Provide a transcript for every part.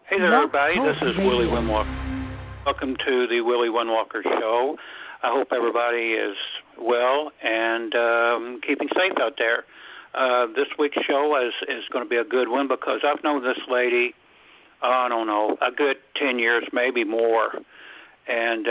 Hey there, everybody. This is Willie Windwalker. Welcome to the Willie Windwalker Show. I hope everybody is well and keeping safe out there. This week's show is going to be a good one because I've known this lady, I don't know, a good 10 years, maybe more. And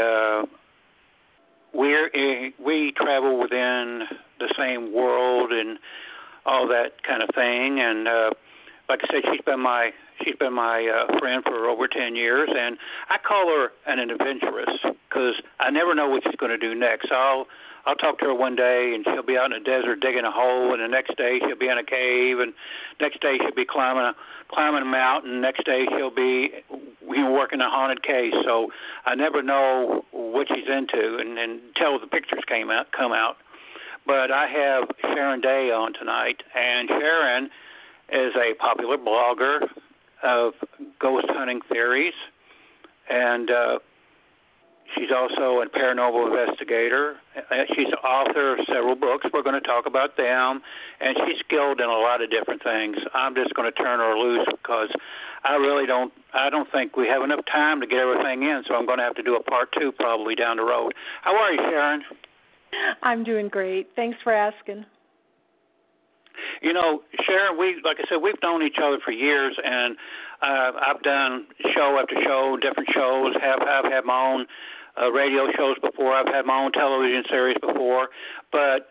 we travel within the same world and all that kind of thing. And like I said, she's been my friend for over 10 years, and I call her an adventurous because I never know what she's going to do next. I'll talk to her one day, and she'll be out in the desert digging a hole, and the next day she'll be in a cave, and next day she'll be climbing a mountain, next day she'll be working a haunted case. So I never know what she's into, and until the pictures come out. But I have Sharon Day on tonight, and Sharon is a popular blogger of ghost hunting theories, and she's also a paranormal investigator. She's the author of several books. We're going to talk about them, and she's skilled in a lot of different things. I'm just going to turn her loose because I don't think we have enough time to get everything in, so I'm going to have to do a part 2 probably down the road. How are you, Sharon? I'm doing great. Thanks for asking. You know, Sharon, like I said, we've known each other for years, and I've done show after show, different shows. I've had my own radio shows before. I've had my own television series before. But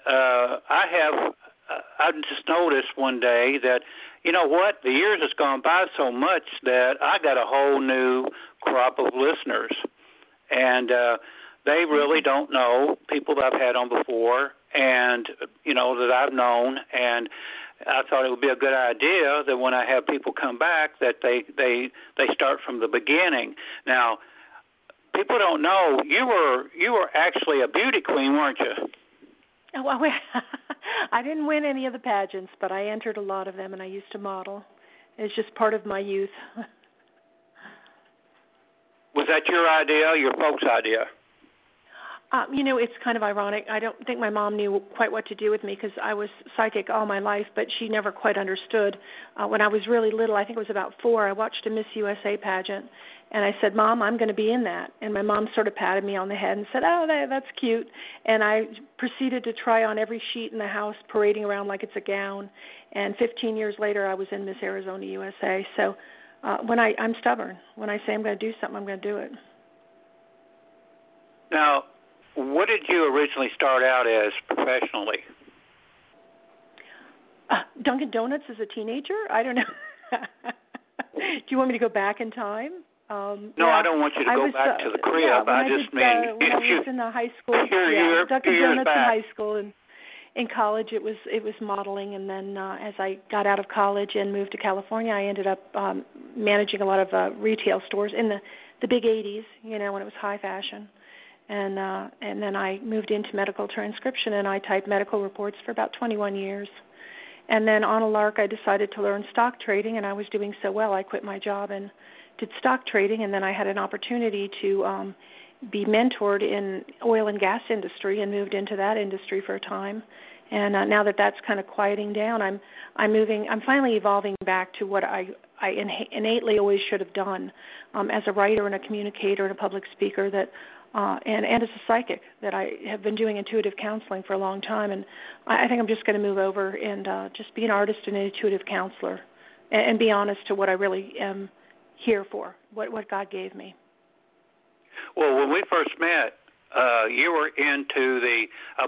I just noticed one day that, you know what, the years has gone by so much that I got a whole new crop of listeners. And they really don't know people that I've had on before and, you know, that I've known. And I thought it would be a good idea that when I have people come back that they start from the beginning. Now, people don't know you were actually a beauty queen, weren't you? Well, I didn't win any of the pageants, but I entered a lot of them, and I used to model. It's just part of my youth. Was that your idea, your folks' idea? You know, it's kind of ironic. I don't think my mom knew quite what to do with me because I was psychic all my life, but she never quite understood. When I was really little, I think it was about 4, I watched a Miss USA pageant, and I said, Mom, I'm going to be in that. And my mom sort of patted me on the head and said, oh, that's cute. And I proceeded to try on every sheet in the house, parading around like it's a gown. And 15 years later, I was in Miss Arizona USA. So I'm stubborn. When I say I'm going to do something, I'm going to do it. Now, what did you originally start out as professionally? Dunkin' Donuts as a teenager? I don't know. Do you want me to go back in time? No, I don't want you to go back to the crib. Yeah, I just mean when I was in the high school. Dunkin' Donuts in high school, and in college it was modeling. And then as I got out of college and moved to California, I ended up managing a lot of retail stores in the big 80s. You know, when it was high fashion. And then I moved into medical transcription, and I typed medical reports for about 21 years. And then on a lark, I decided to learn stock trading, and I was doing so well, I quit my job and did stock trading. And then I had an opportunity to be mentored in oil and gas industry and moved into that industry for a time. And now that that's kind of quieting down, I'm finally evolving back to what I innately always should have done as a writer and a communicator and a public speaker and as a psychic, that I have been doing intuitive counseling for a long time, and I think I'm just going to move over and just be an artist and an intuitive counselor and be honest to what I really am here for, what God gave me. Well, when we first met, you were into the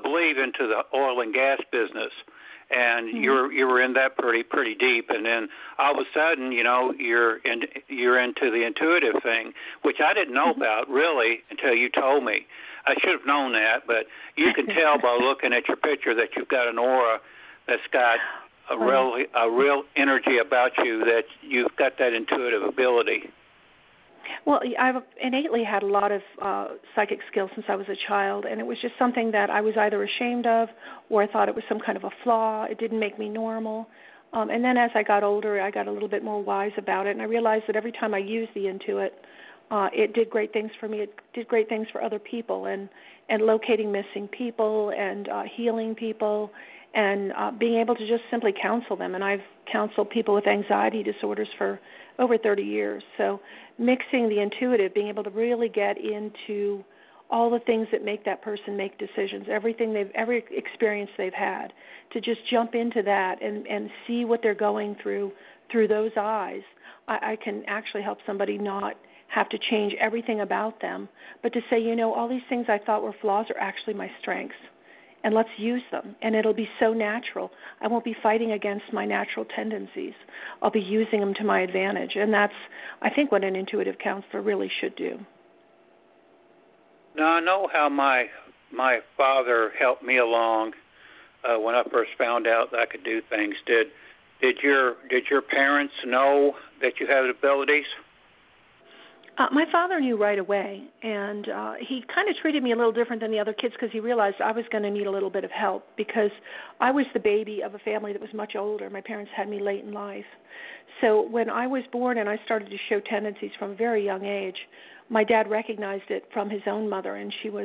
oil and gas business, and mm-hmm. you were in that pretty deep, and then all of a sudden, you know, you're into the intuitive thing, which I didn't know mm-hmm. about really until you told me. I should have known that, but you can tell by looking at your picture that you've got an aura that's got a real energy about you, that you've got that intuitive ability. Well, I've innately had a lot of psychic skills since I was a child, and it was just something that I was either ashamed of or I thought it was some kind of a flaw. It didn't make me normal. And then as I got older, I got a little bit more wise about it, and I realized that every time I used the Intuit, it did great things for me. It did great things for other people, and locating missing people and healing people and being able to just simply counsel them. And I've counseled people with anxiety disorders for over 30 years. So mixing the intuitive, being able to really get into all the things that make that person make decisions, every experience they've had, to just jump into that and see what they're going through those eyes, I can actually help somebody not have to change everything about them, but to say, all these things I thought were flaws are actually my strengths, and let's use them, and it'll be so natural. I won't be fighting against my natural tendencies. I'll be using them to my advantage, and that's, I think, what an intuitive counselor really should do. Now, I know how my father helped me along when I first found out that I could do things. Did your parents know that you had abilities? My father knew right away, and he kind of treated me a little different than the other kids because he realized I was going to need a little bit of help because I was the baby of a family that was much older. My parents had me late in life. So when I was born and I started to show tendencies from a very young age, my dad recognized it from his own mother, and she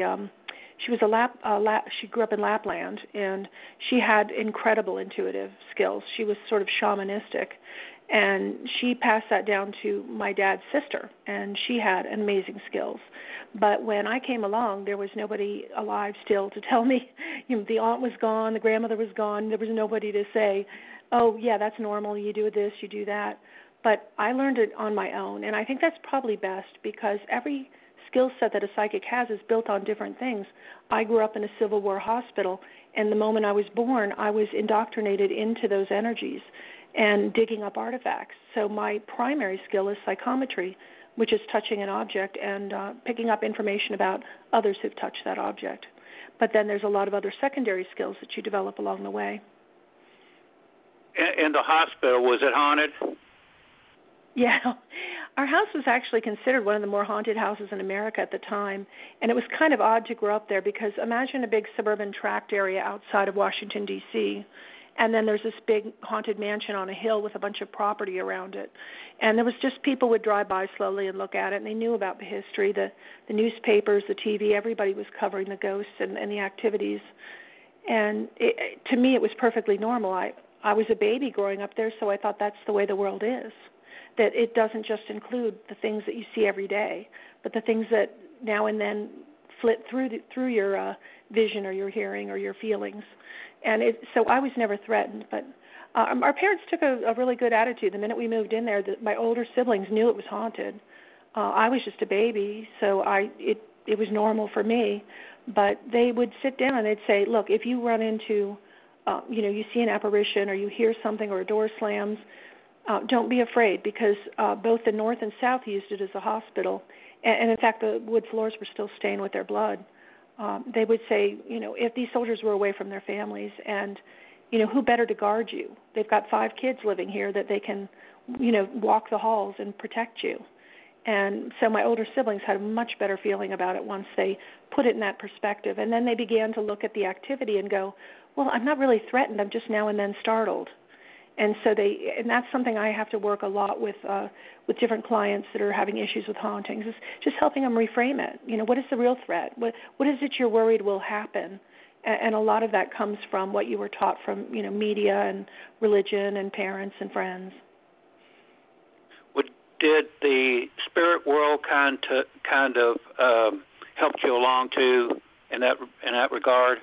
grew up in Lapland, and she had incredible intuitive skills. She was sort of shamanistic. And she passed that down to my dad's sister, and she had amazing skills. But when I came along, there was nobody alive still to tell me. The aunt was gone, the grandmother was gone. There was nobody to say, oh, yeah, that's normal. You do this, you do that. But I learned it on my own, and I think that's probably best because every skill set that a psychic has is built on different things. I grew up in a Civil War hospital, and the moment I was born, I was indoctrinated into those energies and digging up artifacts. So my primary skill is psychometry, which is touching an object and picking up information about others who've touched that object. But then there's a lot of other secondary skills that you develop along the way. In the hospital, was it haunted? Yeah. Our house was actually considered one of the more haunted houses in America at the time, and it was kind of odd to grow up there because imagine a big suburban tract area outside of Washington, D.C., and then there's this big haunted mansion on a hill with a bunch of property around it. And there was just people would drive by slowly and look at it, and they knew about the history, the newspapers, the TV, everybody was covering the ghosts and the activities. And to me, it was perfectly normal. I was a baby growing up there, so I thought that's the way the world is, that it doesn't just include the things that you see every day, but the things that now and then flit through your vision or your hearing or your feelings. And so I was never threatened, but our parents took a really good attitude. The minute we moved in there, my older siblings knew it was haunted. I was just a baby, so it was normal for me. But they would sit down and they'd say, look, if you run into, you see an apparition or you hear something or a door slams, don't be afraid because both the North and South used it as a hospital. And in fact, the wood floors were still stained with their blood. They would say, if these soldiers were away from their families and, who better to guard you? They've got 5 kids living here that they can, walk the halls and protect you. And so my older siblings had a much better feeling about it once they put it in that perspective. And then they began to look at the activity and go, well, I'm not really threatened. I'm just now and then startled. And so and that's something I have to work a lot with different clients that are having issues with hauntings, is just helping them reframe it. What is the real threat? What is it you're worried will happen? And a lot of that comes from what you were taught from, media and religion and parents and friends. Did the spirit world kind of helped you along too in that regard?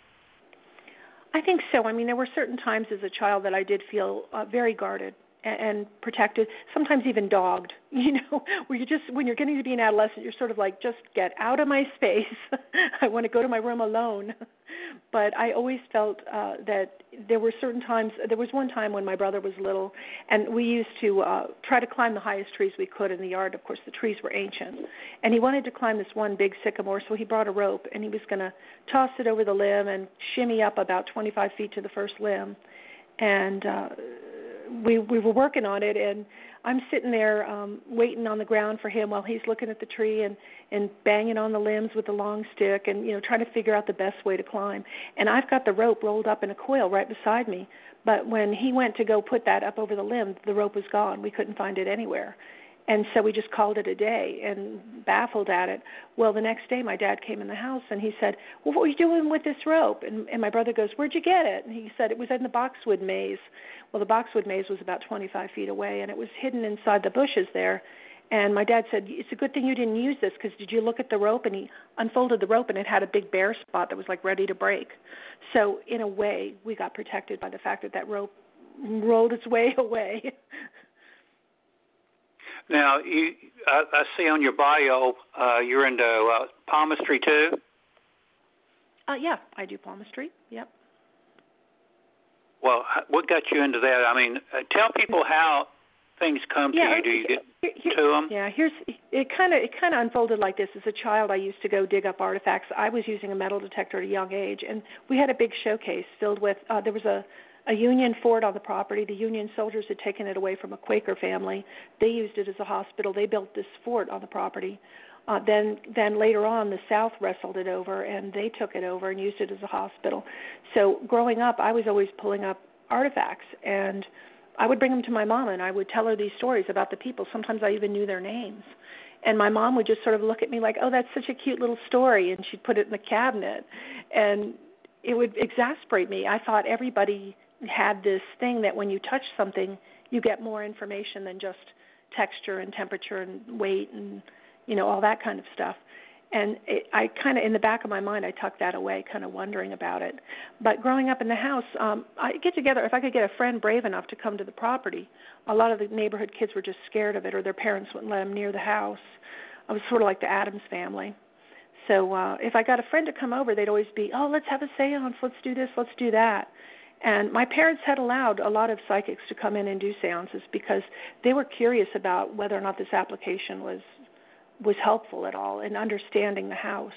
I think so. I mean, there were certain times as a child that I did feel very guarded and protected, sometimes even dogged, where when you're getting to be an adolescent, you're sort of like, just get out of my space. I want to go to my room alone. But I always felt that there were certain times. There was one time when my brother was little, and we used to try to climb the highest trees we could in the yard. Of course, the trees were ancient. And he wanted to climb this one big sycamore, so he brought a rope, and he was going to toss it over the limb and shimmy up about 25 feet to the first limb. And we were working on it, and I'm sitting there waiting on the ground for him while he's looking at the tree and banging on the limbs with the long stick and, trying to figure out the best way to climb. And I've got the rope rolled up in a coil right beside me. But when he went to go put that up over the limb, the rope was gone. We couldn't find it anywhere. And so we just called it a day and baffled at it. Well, the next day my dad came in the house and he said, well, what are you doing with this rope? And my brother goes, where'd you get it? And he said, it was in the boxwood maze. Well, the boxwood maze was about 25 feet away, and it was hidden inside the bushes there. And my dad said, it's a good thing you didn't use this, because did you look at the rope? And he unfolded the rope, and it had a big bare spot that was like ready to break. So in a way, we got protected by the fact that that rope rolled its way away. Now, I see on your bio you're into palmistry too? Yeah, I do palmistry, yep. Well, what got you into that? I mean, tell people how things come to you. Do you get to them? Yeah, it kind of unfolded like this. As a child, I used to go dig up artifacts. I was using a metal detector at a young age, and we had a big showcase filled with. There was a Union fort on the property. The Union soldiers had taken it away from a Quaker family. They used it as a hospital. They built this fort on the property. Then later on, the South wrestled it over, and they took it over and used it as a hospital. So growing up, I was always pulling up artifacts, and I would bring them to my mom, and I would tell her these stories about the people. Sometimes I even knew their names. And my mom would just sort of look at me like, oh, that's such a cute little story, and she'd put it in the cabinet. And it would exasperate me. I thought everybody had this thing that when you touch something, you get more information than just texture and temperature and weight and, all that kind of stuff. And I kind of, in the back of my mind, I tucked that away, kind of wondering about it. But growing up in the house, I'd get together, if I could get a friend brave enough to come to the property. A lot of the neighborhood kids were just scared of it, or their parents wouldn't let them near the house. I was sort of like the Addams family. So if I got a friend to come over, they'd always be, oh, let's have a seance, let's do this, let's do that. And my parents had allowed a lot of psychics to come in and do seances because they were curious about whether or not this application was helpful at all in understanding the house.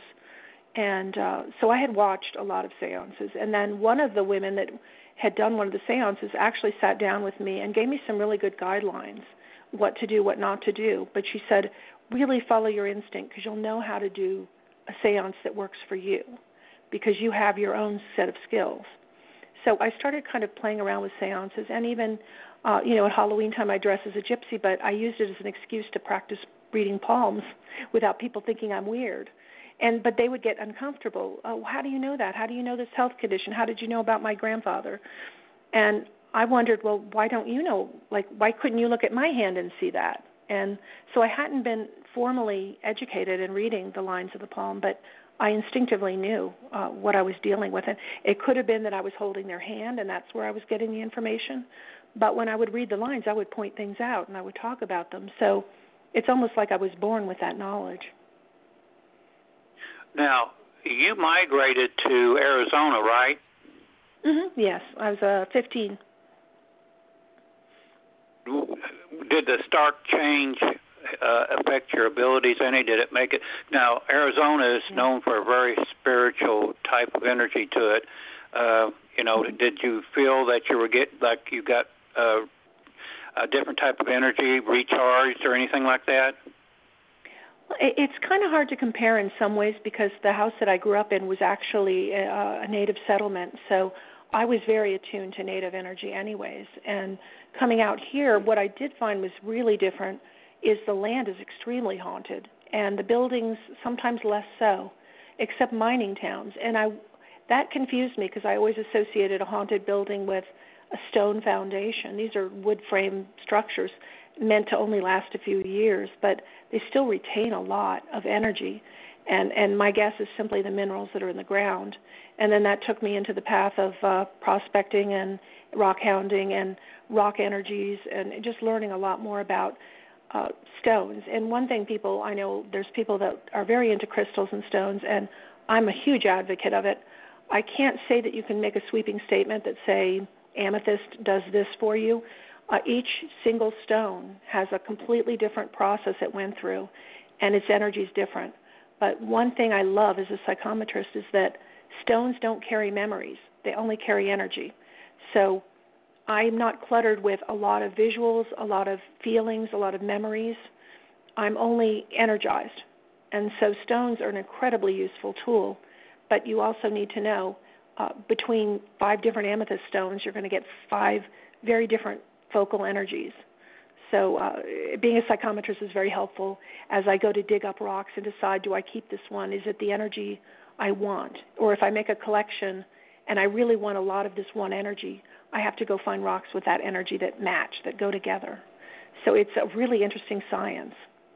And so I had watched a lot of seances. And then one of the women that had done one of the seances actually sat down with me and gave me some really good guidelines, what to do, what not to do. But she said, really follow your instinct, because you'll know how to do a seance that works for you, because you have your own set of skills. So I started kind of playing around with seances, and even, at Halloween time I dress as a gypsy, but I used it as an excuse to practice reading palms without people thinking I'm weird. But they would get uncomfortable. Oh, how do you know that? How do you know this health condition? How did you know about my grandfather? And I wondered, well, why don't you know? Like, why couldn't you look at my hand and see that? And so I hadn't been formally educated in reading the lines of the palm, but I instinctively knew what I was dealing with. And it could have been that I was holding their hand, and that's where I was getting the information. But when I would read the lines, I would point things out, and I would talk about them. So it's almost like I was born with that knowledge. Now, you migrated to Arizona, right? Mm-hmm. Yes, I was 15. Did the stark change affect your abilities any? Did it make it? Now, Arizona is known for a very spiritual type of energy to it. Did you feel that you got a different type of energy, recharged, or anything like that? It's kind of hard to compare in some ways, because the house that I grew up in was actually a native settlement, so I was very attuned to native energy anyways. And coming out here, what I did find was really different is the land is extremely haunted, and the buildings sometimes less so, except mining towns. And that confused me, because I always associated a haunted building with a stone foundation. These are wood frame structures meant to only last a few years, but they still retain a lot of energy. And my guess is simply the minerals that are in the ground. And then that took me into the path of prospecting and rock hounding and rock energies, and just learning a lot more about stones. And one thing I know there's people that are very into crystals and stones, and I'm a huge advocate of it. I can't say that you can make a sweeping statement that, say, amethyst does this for you. Each single stone has a completely different process it went through, and its energy is different. But one thing I love as a psychometrist is that stones don't carry memories. They only carry energy. So I'm not cluttered with a lot of visuals, a lot of feelings, a lot of memories. I'm only energized. And so stones are an incredibly useful tool, but you also need to know between 5 different amethyst stones, you're going to get 5 very different focal energies. So being a psychometrist is very helpful as I go to dig up rocks and decide, do I keep this one? Is it the energy I want? Or if I make a collection and I really want a lot of this one energy, I have to go find rocks with that energy that match, that go together. So it's a really interesting science.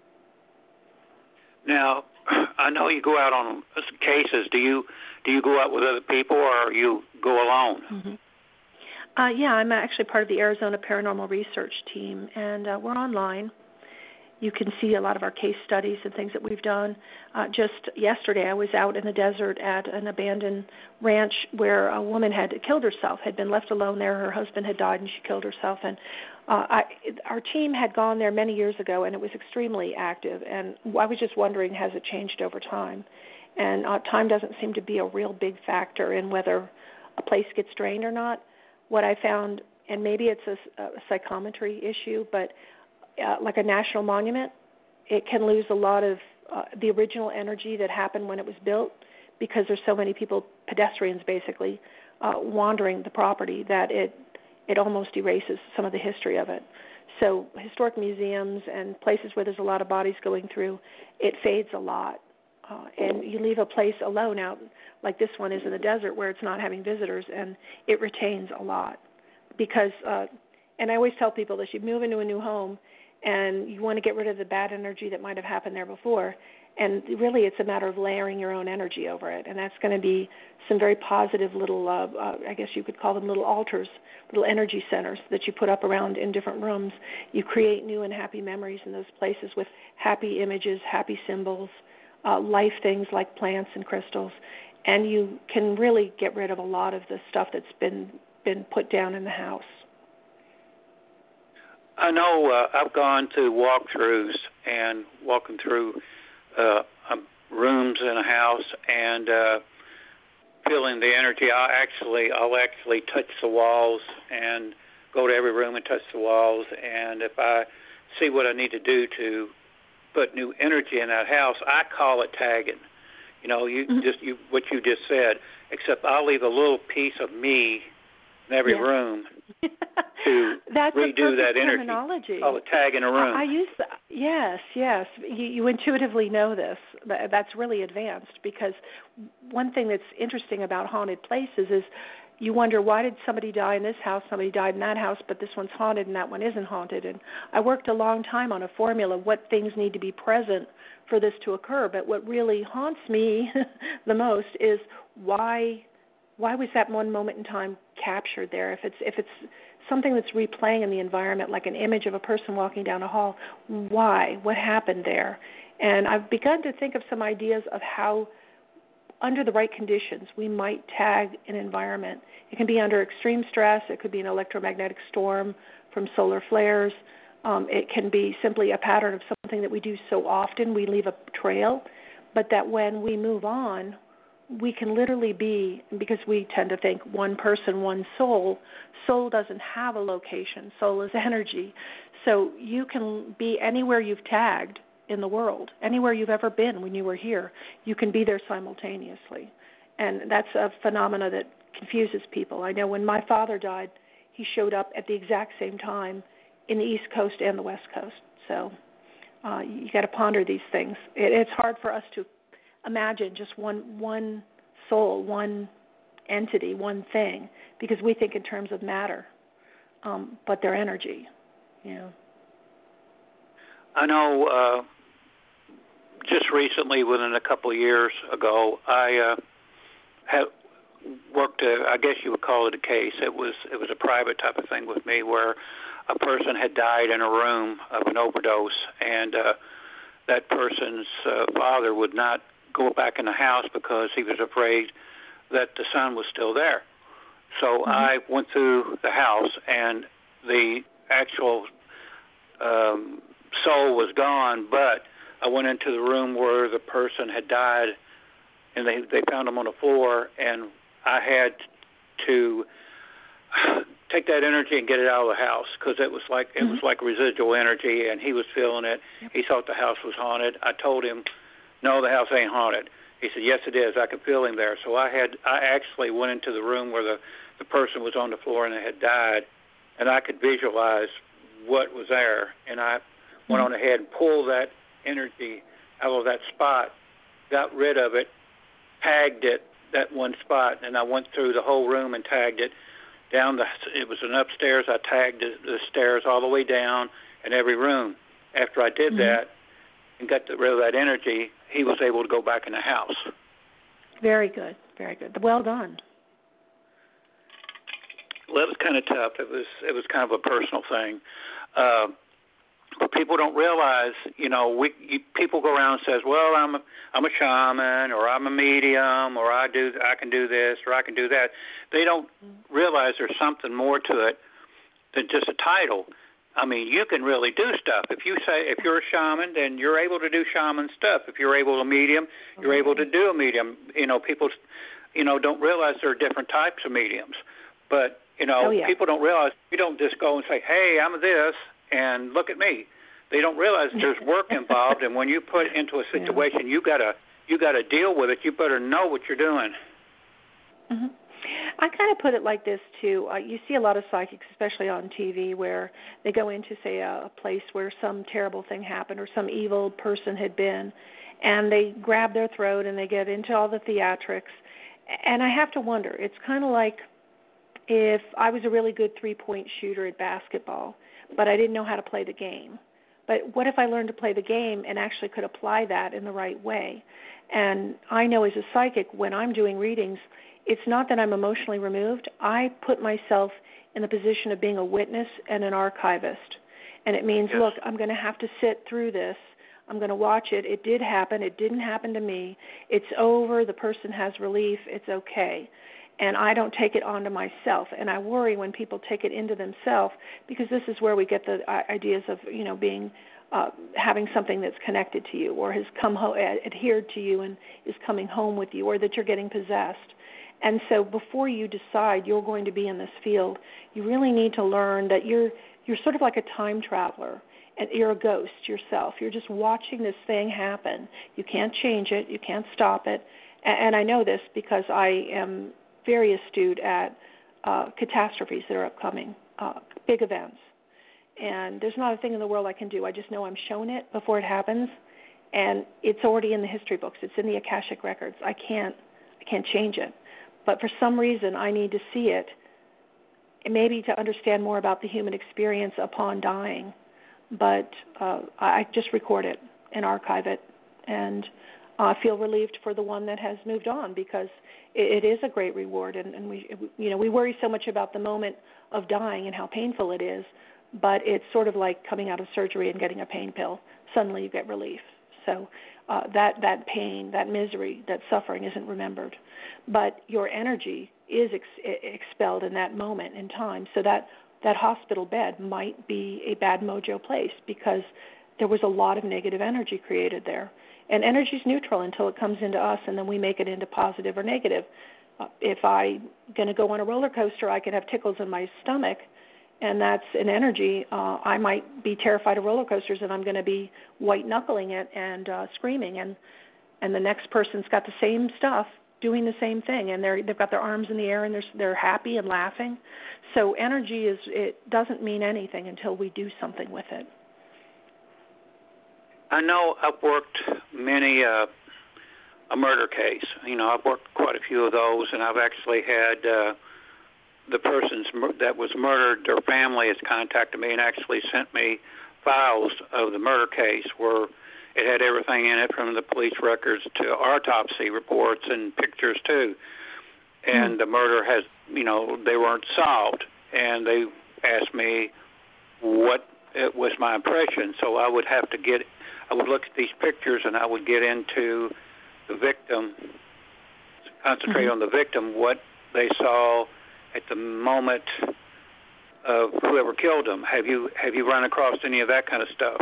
Now, I know you go out on cases. Do you go out with other people, or you go alone? Mm-hmm. Yeah, I'm actually part of the Arizona Paranormal Research Team, and we're online. You can see a lot of our case studies and things that we've done. Just yesterday, I was out in the desert at an abandoned ranch where a woman had killed herself, had been left alone there. Her husband had died, and she killed herself. And our team had gone there many years ago, and it was extremely active. And I was just wondering, has it changed over time? And time doesn't seem to be a real big factor in whether a place gets drained or not. What I found, and maybe it's a psychometry issue, but like a national monument, it can lose a lot of the original energy that happened when it was built because there's so many people, pedestrians basically, wandering the property that it almost erases some of the history of it. So historic museums and places where there's a lot of bodies going through, it fades a lot. And you leave a place alone out, like this one is in the desert where it's not having visitors, and it retains a lot. Because, and I always tell people that you move into a new home, and you want to get rid of the bad energy that might have happened there before. And really it's a matter of layering your own energy over it. And that's going to be some very positive little, I guess you could call them little altars, little energy centers that you put up around in different rooms. You create new and happy memories in those places with happy images, happy symbols, life things like plants and crystals. And you can really get rid of a lot of the stuff that's been put down in the house. I know I've gone to walkthroughs and walking through rooms in a house and feeling the energy. I'll actually touch the walls and go to every room and touch the walls. And if I see what I need to do to put new energy in that house, I call it tagging. You know, what you just said. Except I'll leave a little piece of me in every room to That's redo that energy. Terminology. Call it tag in a room. I use that. Yes. You intuitively know this. That's really advanced because one thing that's interesting about haunted places is you wonder, why did somebody die in this house, somebody died in that house, but this one's haunted and that one isn't haunted? And I worked a long time on a formula of what things need to be present for this to occur. But what really haunts me the most is why was that one moment in time captured there? If it's something that's replaying in the environment, like an image of a person walking down a hall, why? What happened there? And I've begun to think of some ideas of how, under the right conditions, we might tag an environment. It can be under extreme stress. It could be an electromagnetic storm from solar flares. It can be simply a pattern of something that we do so often, we leave a trail, but that when we move on, we can literally be, because we tend to think one person, one soul. Soul doesn't have a location. Soul is energy. So you can be anywhere you've tagged in the world, anywhere you've ever been when you were here. You can be there simultaneously. And that's a phenomena that confuses people. I know when my father died, he showed up at the exact same time in the East Coast and the West Coast. So you got to ponder these things. It's hard for us to imagine just one soul, one entity, one thing, because we think in terms of matter, but they're energy. Yeah. I know. Just recently, within a couple of years ago, I had worked. I guess you would call it a case. It was a private type of thing with me, where a person had died in a room of an overdose, and that person's father would not go back in the house because he was afraid that the son was still there. So I went through the house, and the actual soul was gone, but I went into the room where the person had died, and they found him on the floor, and I had to take that energy and get it out of the house, because it was like residual energy, and he was feeling it. Yep. He thought the house was haunted. I told him, no, the house ain't haunted. He said, yes, it is. I could feel him there. So I actually went into the room where the person was on the floor and they had died, and I could visualize what was there, and I went on ahead and pulled that energy out of that spot, got rid of it, tagged it, that one spot, and I went through the whole room and tagged it down. It was an upstairs. I tagged the stairs all the way down in every room. After I did that and got rid of that energy, he was able to go back in the house. Very good, very good. Well done. Well, it was kind of tough. It was kind of a personal thing. But people don't realize, people go around and says, "Well, I'm a shaman, or I'm a medium, or I can do this, or I can do that." They don't realize there's something more to it than just a title. I mean, you can really do stuff. If you're a shaman, then you're able to do shaman stuff. If you're able to medium, you're able to do a medium. People, don't realize there are different types of mediums. But people don't realize you don't just go and say, "Hey, I'm this," and look at me. They don't realize there's work involved, and when you put into a situation, you gotta deal with it. You better know what you're doing. Mm-hmm. I kind of put it like this too. You see a lot of psychics, especially on TV, where they go into, say, a place where some terrible thing happened or some evil person had been, and they grab their throat and they get into all the theatrics. And I have to wonder. It's kind of like if I was a really good three-point shooter at basketball, but I didn't know how to play the game. But what if I learned to play the game and actually could apply that in the right way? And I know as a psychic, when I'm doing readings, it's not that I'm emotionally removed. I put myself in the position of being a witness and an archivist. And it means, look, I'm going to have to sit through this. I'm going to watch it. It did happen. It didn't happen to me. It's over. The person has relief. It's okay. And I don't take it onto myself. And I worry when people take it into themselves, because this is where we get the ideas of, being having something that's connected to you or has adhered to you and is coming home with you, or that you're getting possessed. And so before you decide you're going to be in this field, you really need to learn that you're sort of like a time traveler, and you're a ghost yourself. You're just watching this thing happen. You can't change it. You can't stop it. And I know this because I am very astute at catastrophes that are upcoming, big events. And there's not a thing in the world I can do. I just know I'm shown it before it happens, and it's already in the history books. It's in the Akashic records. I can't change it. But for some reason, I need to see it, and maybe to understand more about the human experience upon dying. But I just record it and archive it, and I feel relieved for the one that has moved on, because it is a great reward. And we worry so much about the moment of dying and how painful it is, but it's sort of like coming out of surgery and getting a pain pill. Suddenly you get relief. So that pain, that misery, that suffering isn't remembered. But your energy is expelled in that moment in time. So that hospital bed might be a bad mojo place, because there was a lot of negative energy created there. And energy is neutral until it comes into us, and then we make it into positive or negative. If I'm going to go on a roller coaster, I could have tickles in my stomach, and that's an energy. I might be terrified of roller coasters, and I'm going to be white-knuckling it and screaming. And the next person's got the same stuff, doing the same thing, and they've got their arms in the air, and they're happy and laughing. So energy it doesn't mean anything until we do something with it. I know I've worked many a murder case. I've worked quite a few of those, and I've actually had the person that was murdered, their family has contacted me and actually sent me files of the murder case where it had everything in it, from the police records to autopsy reports and pictures too. And the murder has, they weren't solved. And they asked me what it was my impression. So I would look at these pictures, and I would get into the victim, concentrate on the victim, what they saw at the moment of whoever killed them. Have you run across any of that kind of stuff?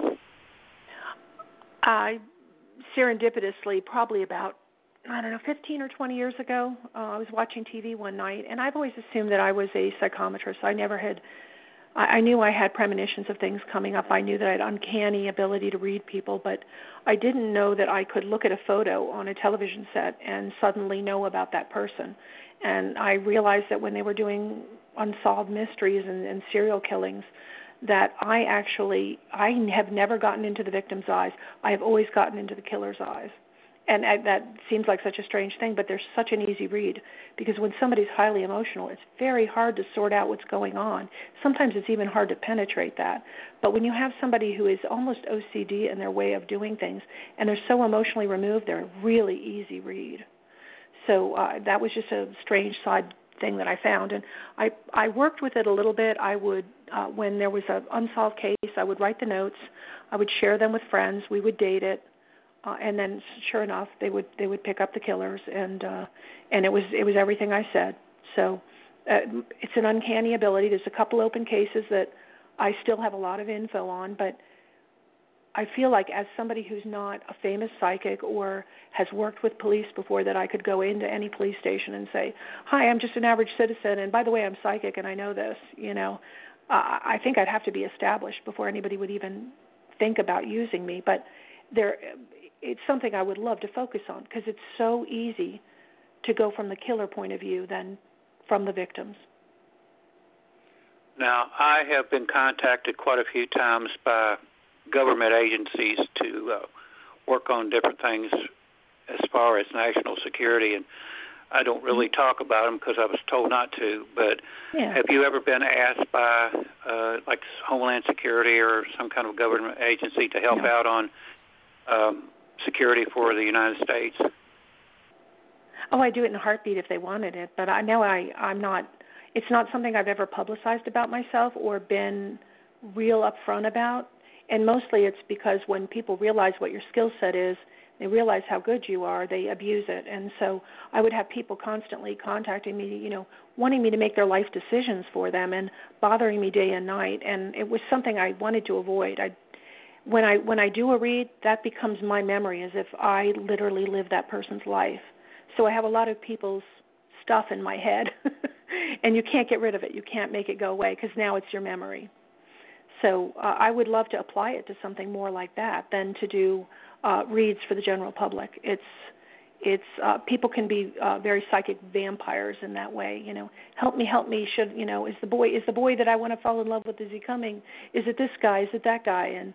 I serendipitously, probably about 15 or 20 years ago, I was watching TV one night, and I've always assumed that I was a psychometrist. I knew I had premonitions of things coming up. I knew that I had uncanny ability to read people, but I didn't know that I could look at a photo on a television set and suddenly know about that person. And I realized that when they were doing unsolved mysteries and serial killings, that I have never gotten into the victim's eyes. I have always gotten into the killer's eyes. And that seems like such a strange thing, but they're such an easy read, because when somebody's highly emotional, it's very hard to sort out what's going on. Sometimes it's even hard to penetrate that. But when you have somebody who is almost OCD in their way of doing things, and they're so emotionally removed, they're a really easy read. So that was just a strange side thing that I found. And I worked with it a little bit. I would, when there was an unsolved case, I would write the notes. I would share them with friends. We would date it. And then, sure enough, they would pick up the killers, and it was everything I said. So it's an uncanny ability. There's a couple open cases that I still have a lot of info on, but I feel like as somebody who's not a famous psychic or has worked with police before, that I could go into any police station and say, "Hi, I'm just an average citizen, and by the way, I'm psychic and I know this." I think I'd have to be established before anybody would even think about using me, but it's something I would love to focus on, because it's so easy to go from the killer point of view than from the victims. Now, I have been contacted quite a few times by government agencies to work on different things as far as national security, and I don't really talk about them because I was told not to, but Have you ever been asked by like Homeland Security or some kind of government agency to help out on security for the United States? Oh, I do it in a heartbeat if they wanted it, but I know I'm not. It's not something I've ever publicized about myself or been real upfront about, and mostly it's because when people realize what your skill set is, they realize how good you are, they abuse it. And so I would have people constantly contacting me, wanting me to make their life decisions for them and bothering me day and night, and it was something I wanted to avoid. When I do a read, that becomes my memory, as if I literally lived that person's life. So I have a lot of people's stuff in my head, and you can't get rid of it. You can't make it go away, because now it's your memory. So I would love to apply it to something more like that than to do reads for the general public. It's people can be very psychic vampires in that way. Help me. Should is the boy that I want to fall in love with? Is he coming? Is it this guy? Is it that guy? And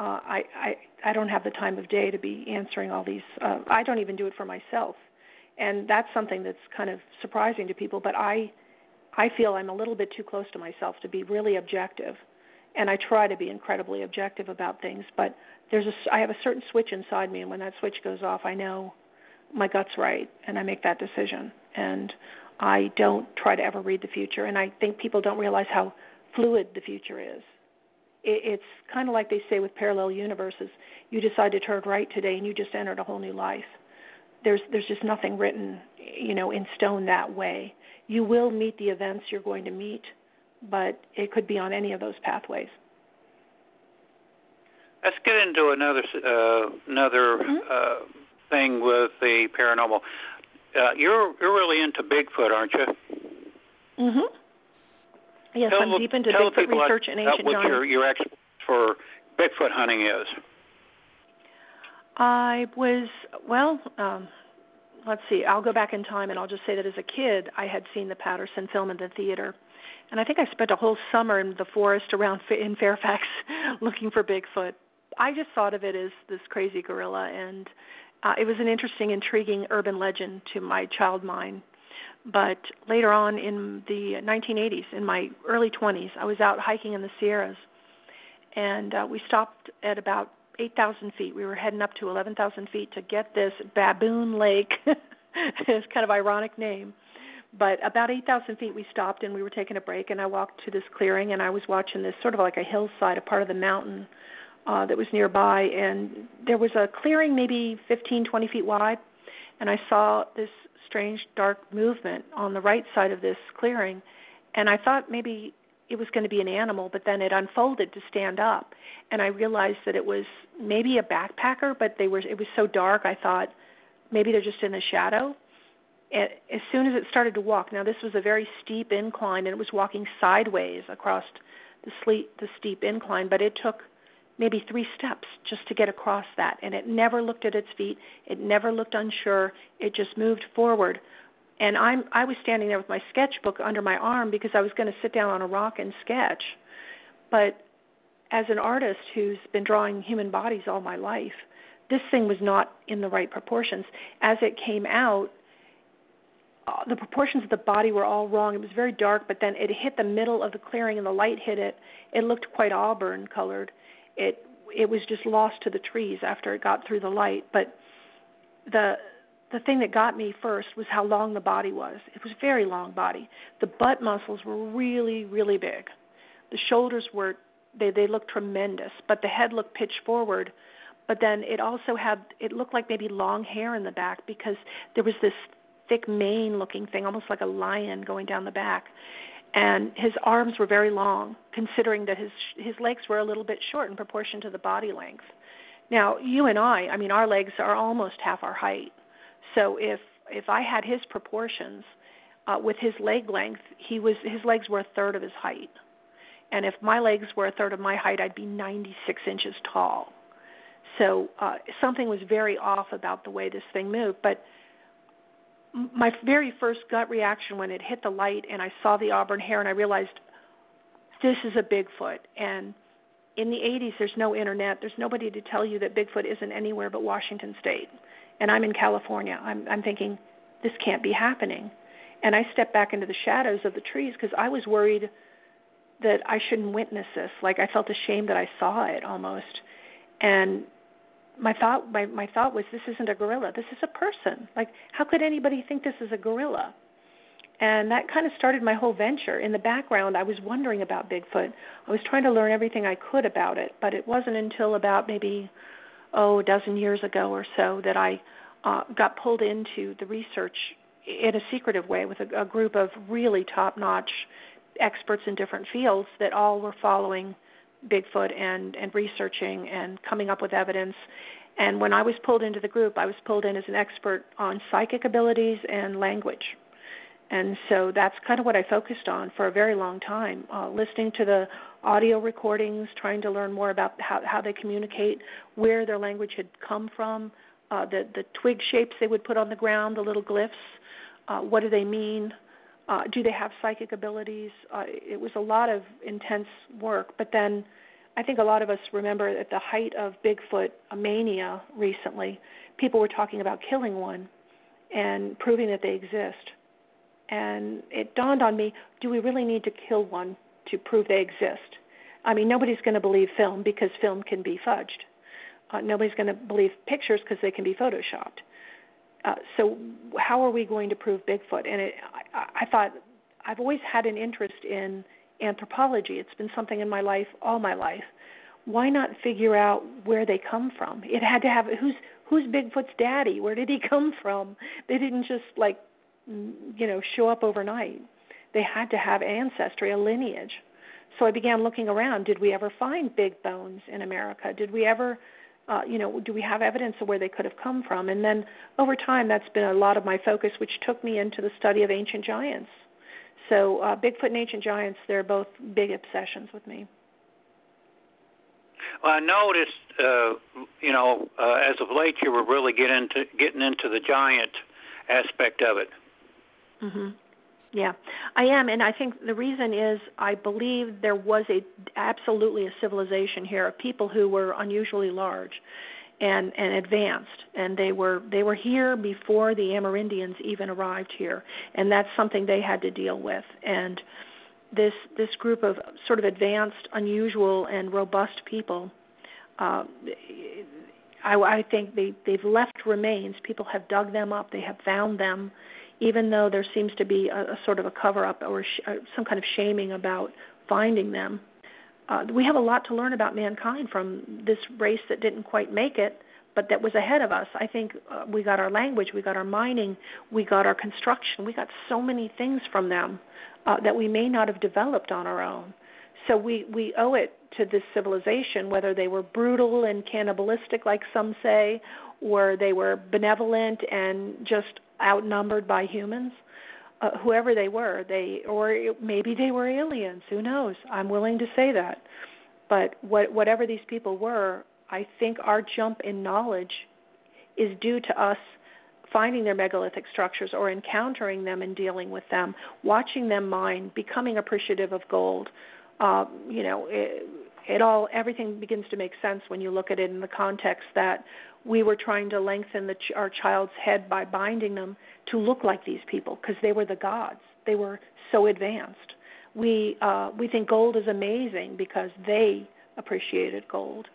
I don't have the time of day to be answering all these. I don't even do it for myself, and that's something that's kind of surprising to people. But I feel I'm a little bit too close to myself to be really objective, and I try to be incredibly objective about things. But I have a certain switch inside me, and when that switch goes off, I know my gut's right, and I make that decision. And I don't try to ever read the future, and I think people don't realize how fluid the future is. It's kind of like they say with parallel universes. You decide to turn right today, and you just entered a whole new life. There's just nothing written, in stone that way. You will meet the events you're going to meet, but it could be on any of those pathways. Let's get into another thing with the paranormal. You're really into Bigfoot, aren't you? Mm-hmm. Yes, I'm deep into Bigfoot research and ancient giants. What your expertise for Bigfoot hunting is. Let's see. I'll go back in time, and I'll just say that as a kid, I had seen the Patterson film in the theater. And I think I spent a whole summer in the forest in Fairfax looking for Bigfoot. I just thought of it as this crazy gorilla, and it was an interesting, intriguing urban legend to my child mind. But later on in the 1980s, in my early 20s, I was out hiking in the Sierras, and we stopped at about 8,000 feet. We were heading up to 11,000 feet to get this Baboon Lake. It's kind of an ironic name. But about 8,000 feet we stopped, and we were taking a break, and I walked to this clearing, and I was watching this sort of like a hillside, a part of the mountain that was nearby, and there was a clearing maybe 15, 20 feet wide, and I saw this strange dark movement on the right side of this clearing, and I thought maybe it was going to be an animal, but then it unfolded to stand up, and I realized that it was maybe a backpacker, but it was so dark I thought maybe they're just in the shadow. And as soon as it started to walk, now this was a very steep incline, and it was walking sideways across the steep incline, but it took maybe 3 steps just to get across that, and it never looked at its feet. It never looked unsure. It just moved forward. And I was standing there with my sketchbook under my arm because I was going to sit down on a rock and sketch. But as an artist who's been drawing human bodies all my life, this thing was not in the right proportions. As it came out, the proportions of the body were all wrong. It was very dark, but then it hit the middle of the clearing and the light hit it. It looked quite auburn colored. It was just lost to the trees after it got through the light. But the thing that got me first was how long the body was. It was a very long body. The butt muscles were really, really big. The shoulders were, they looked tremendous, but the head looked pitched forward. But then it also it looked like maybe long hair in the back because there was this thick mane-looking thing, almost like a lion going down the back. And his arms were very long, considering that his legs were a little bit short in proportion to the body length. Now, you and I mean, our legs are almost half our height. So if I had his proportions with his leg length, his legs were a third of his height. And if my legs were a third of my height, I'd be 96 inches tall. So something was very off about the way this thing moved. But my very first gut reaction when it hit the light and I saw the auburn hair and I realized this is a Bigfoot. And in the 80s, there's no internet. There's nobody to tell you that Bigfoot isn't anywhere but Washington State. And I'm in California. I'm thinking, this can't be happening. And I stepped back into the shadows of the trees because I was worried that I shouldn't witness this. Like I felt ashamed that I saw it almost. And my thought was, this isn't a gorilla. This is a person. Like, how could anybody think this is a gorilla? And that kind of started my whole venture. In the background, I was wondering about Bigfoot. I was trying to learn everything I could about it, but it wasn't until about maybe, a dozen years ago or so that I got pulled into the research in a secretive way with a group of really top-notch experts in different fields that all were following Bigfoot and researching and coming up with evidence. And when I was pulled into the group, I was pulled in as an expert on psychic abilities and language. And so that's kind of what I focused on for a very long time, listening to the audio recordings, trying to learn more about how they communicate, where their language had come from, the twig shapes they would put on the ground, the little glyphs, what do they mean, do they have psychic abilities? It was a lot of intense work, but then I think a lot of us remember at the height of Bigfoot mania recently, people were talking about killing one and proving that they exist. And it dawned on me, do we really need to kill one to prove they exist? I mean, nobody's going to believe film because film can be fudged. Nobody's going to believe pictures because they can be photoshopped. So how are we going to prove Bigfoot? And I thought, I've always had an interest in anthropology. It's been something in my life, all my life. Why not figure out where they come from? It had to have, who's Bigfoot's daddy? Where did he come from? They didn't just show up overnight. They had to have ancestry, a lineage. So I began looking around. Did we ever find big bones in America? Did we ever, do we have evidence of where they could have come from? And then over time, that's been a lot of my focus, which took me into the study of ancient giants. So Bigfoot and ancient giants, they're both big obsessions with me. Well, I noticed, as of late, you were really getting into the giant aspect of it. Mm-hmm. Yeah, I am, and I think the reason is I believe there was absolutely a civilization here of people who were unusually large and advanced, and they were here before the Amerindians even arrived here, and that's something they had to deal with. And this group of sort of advanced, unusual, and robust people, I think they've left remains. People have dug them up. They have found them, even though there seems to be a sort of a cover-up or some kind of shaming about finding them. We have a lot to learn about mankind from this race that didn't quite make it, but that was ahead of us. I think we got our language, we got our mining, we got our construction. We got so many things from them that we may not have developed on our own. So we owe it to this civilization, whether they were brutal and cannibalistic, like some say, or they were benevolent and just outnumbered by humans. Whoever they were, or maybe they were aliens. Who knows? I'm willing to say that. But whatever these people were, I think our jump in knowledge is due to us finding their megalithic structures or encountering them and dealing with them, watching them mine, becoming appreciative of gold. everything begins to make sense when you look at it in the context that we were trying to lengthen our child's head by binding them to look like these people because they were the gods. They were so advanced. We think gold is amazing because they appreciated gold.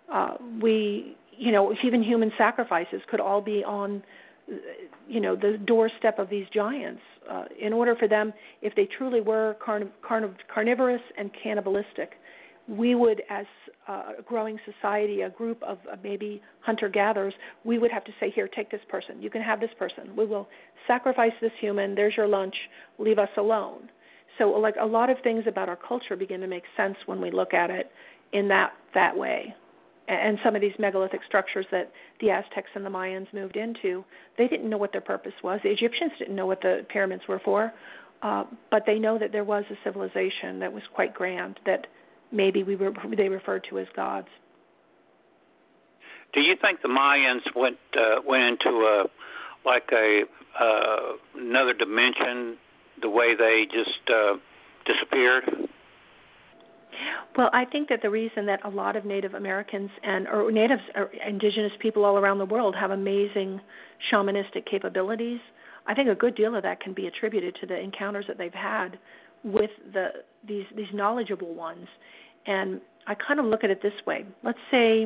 Even human sacrifices could all be on, the doorstep of these giants. In order for them, if they truly were carnivorous and cannibalistic, we would, as a growing society, a group of maybe hunter-gatherers, we would have to say, here, take this person. You can have this person. We will sacrifice this human. There's your lunch. Leave us alone. So, like, a lot of things about our culture begin to make sense when we look at it in that way. And some of these megalithic structures that the Aztecs and the Mayans moved into, they didn't know what their purpose was. The Egyptians didn't know what the pyramids were for, but they know that there was a civilization that was quite grand that maybe they referred to as gods. Do you think the Mayans went into another dimension the way they just disappeared? Well, I think that the reason that a lot of Native Americans or natives or indigenous people all around the world have amazing shamanistic capabilities, I think a good deal of that can be attributed to the encounters that they've had with these knowledgeable ones. And I kind of look at it this way. Let's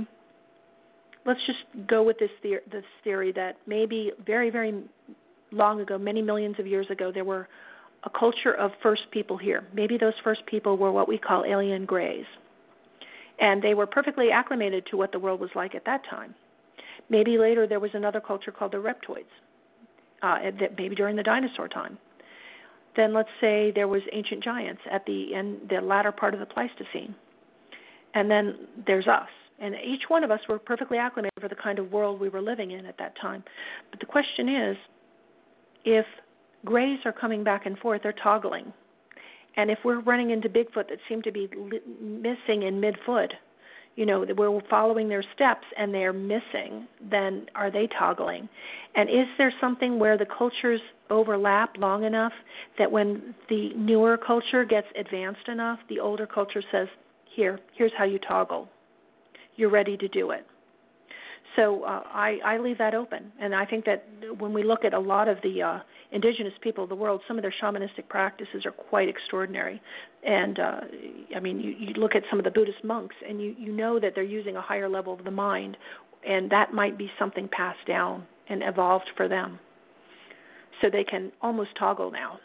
just go with this theory that maybe very, very long ago, many millions of years ago, there were a culture of first people here. Maybe those first people were what we call alien grays. And they were perfectly acclimated to what the world was like at that time. Maybe later there was another culture called the reptoids, maybe during the dinosaur time. Then let's say there was ancient giants at the latter part of the Pleistocene. And then there's us. And each one of us were perfectly acclimated for the kind of world we were living in at that time. But the question is, if grays are coming back and forth, they're toggling. And if we're running into Bigfoot that seem to be missing in midfoot, we're following their steps and they're missing, then are they toggling? And is there something where the cultures overlap long enough that when the newer culture gets advanced enough, the older culture says, here's how you toggle. You're ready to do it. So I leave that open. And I think that when we look at a lot of the indigenous people of the world, some of their shamanistic practices are quite extraordinary. And, you look at some of the Buddhist monks, and you know that they're using a higher level of the mind, and that might be something passed down and evolved for them. So they can almost toggle now.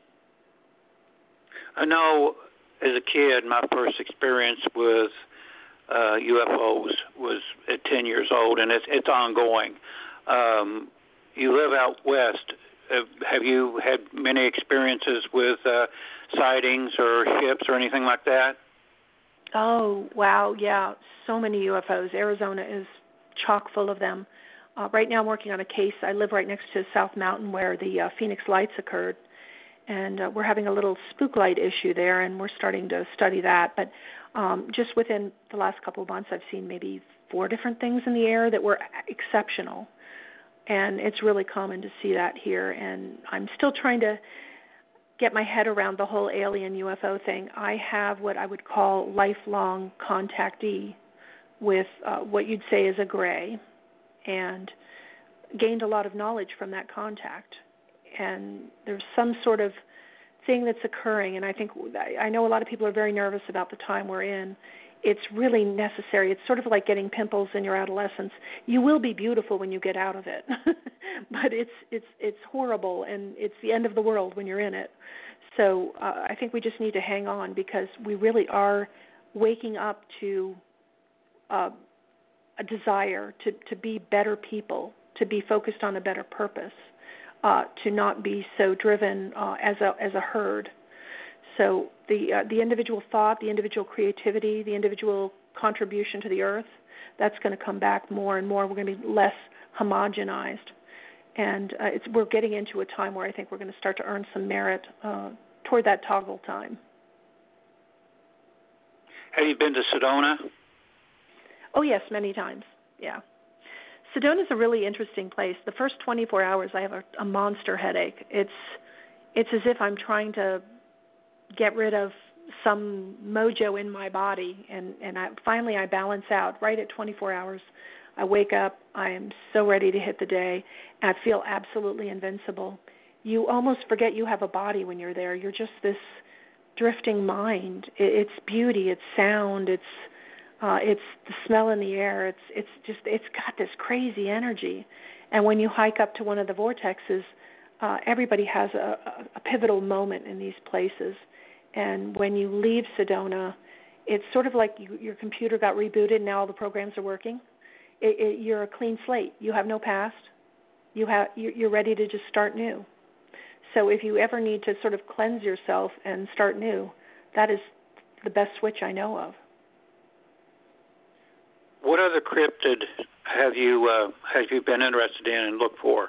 I know as a kid, my first experience with UFOs was at 10 years old, and it's ongoing. You live out west. Have you had many experiences with sightings or ships or anything like that? Oh, wow, yeah, so many UFOs. Arizona is chock full of them. Right now I'm working on a case. I live right next to South Mountain where the Phoenix Lights occurred, and we're having a little spook light issue there, and we're starting to study that. But just within the last couple of months, I've seen maybe 4 different things in the air that were exceptional, and it's really common to see that here. And I'm still trying to get my head around the whole alien UFO thing. I have what I would call lifelong contactee with what you'd say is a gray, and gained a lot of knowledge from that contact. And there's some sort of thing that's occurring, and I know a lot of people are very nervous about the time we're in. It's really necessary. It's sort of like getting pimples in your adolescence. You will be beautiful when you get out of it, but it's horrible, and it's the end of the world when you're in it. So I think we just need to hang on, because we really are waking up to a desire to be better people, to be focused on a better purpose. To not be so driven as a herd. So the individual thought, the individual creativity, the individual contribution to the earth, that's going to come back more and more. We're going to be less homogenized. And we're getting into a time where I think we're going to start to earn some merit toward that toggle time. Have you been to Sedona? Oh, yes, many times, yeah. Sedona is a really interesting place. The first 24 hours, I have a monster headache. It's as if I'm trying to get rid of some mojo in my body, and finally I balance out right at 24 hours. I wake up, I am so ready to hit the day, and I feel absolutely invincible. You almost forget you have a body when you're there. You're just this drifting mind. It's beauty, it's sound, it's the smell in the air. It's got this crazy energy. And when you hike up to one of the vortexes, everybody has a pivotal moment in these places. And when you leave Sedona, it's sort of like your computer got rebooted and now all the programs are working. You're a clean slate. You have no past. You're ready to just start new. So if you ever need to sort of cleanse yourself and start new, that is the best switch I know of. What other cryptid have you been interested in and looked for?